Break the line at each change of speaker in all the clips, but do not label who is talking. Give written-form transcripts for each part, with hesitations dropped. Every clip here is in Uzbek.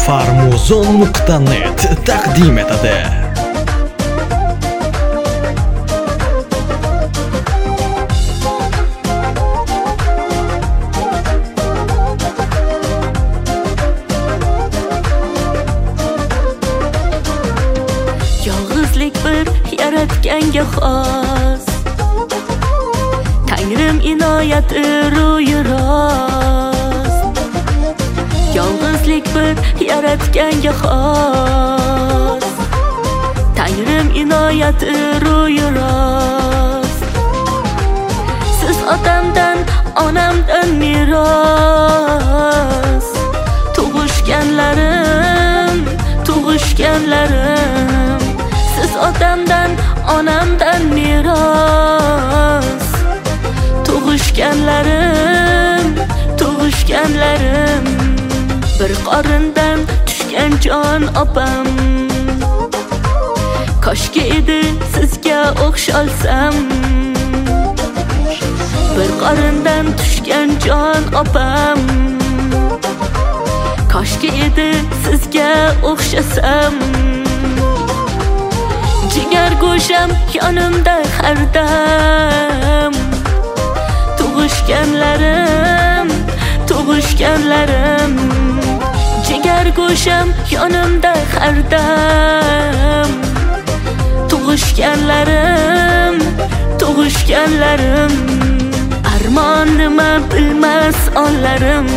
Farmuzon.net taqdim etadi.
Yolg'izlik bir yaratganga xos, Tangrim inoyati ro'yi rost. Yolg'izlik bir yaratganga xos, Tangrim inoyati ro'yi rost. Siz otamdan, onamdan meros, tug'ishganlarim. Siz otamdan, onamdan meros, tug'ishganlarim. Bir qorindan tushgan jon opam, koshki edi sizga o'xshalsam. Bir qorindan tushgan jon opam, koshki edi sizga o'xshasam. Jigar go'sham yonimda har dam, tug'ishganlarim. Jigar go'sham yonimda har dam, tug'ishganlarim. Armon nima bilmas onlarim,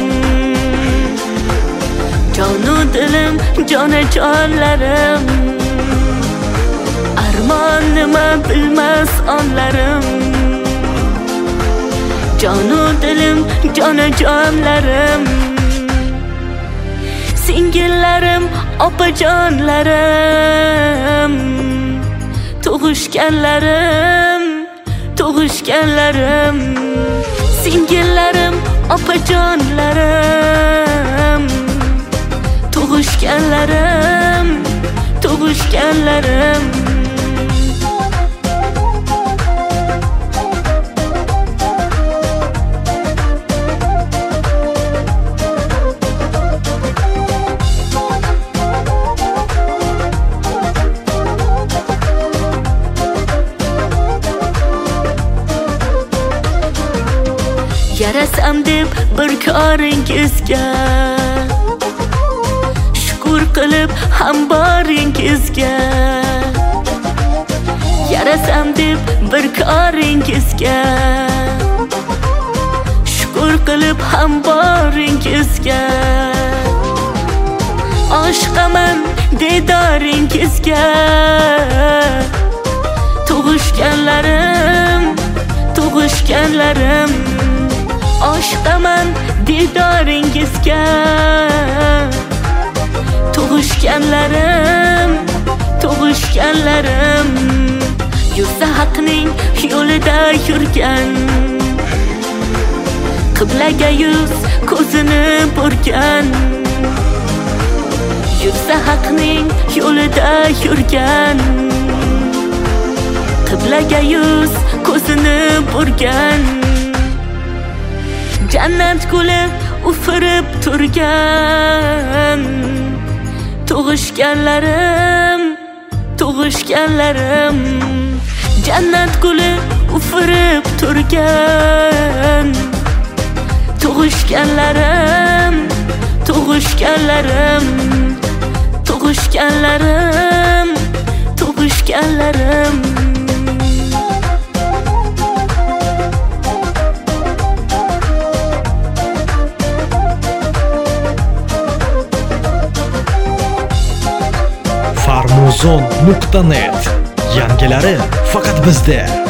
jonu dilim, jonajonlarim. Armon nima bilmas onlarim, jonu dilim, jonajonlarim. Singillarim, opajonlarim, tug'ishganlarim. Singillarim, opajonlarim, tug'ishganlarim. Yarasam deb bir koringizga, shukr qilib ham boringizga. Yarasam deb bir koringizga, shukr qilib ham boringizga. Oshiqaman didoringizga, tug'ishganlarim. Oshiqaman didoringizga, tug'ishganlarim. Yursa haqning yo'lida yurgan, qiblaga yuz ko'zini burgan. Yursa haqning yo'lida yurgan, qiblaga yuz ko'zini burgan. Jannat guli ufirib turgan, tug'ishganlarim. Jannat guli ufirib turgan, tug'ishganlarim.
Farmuzon.net yangilari faqat bizda.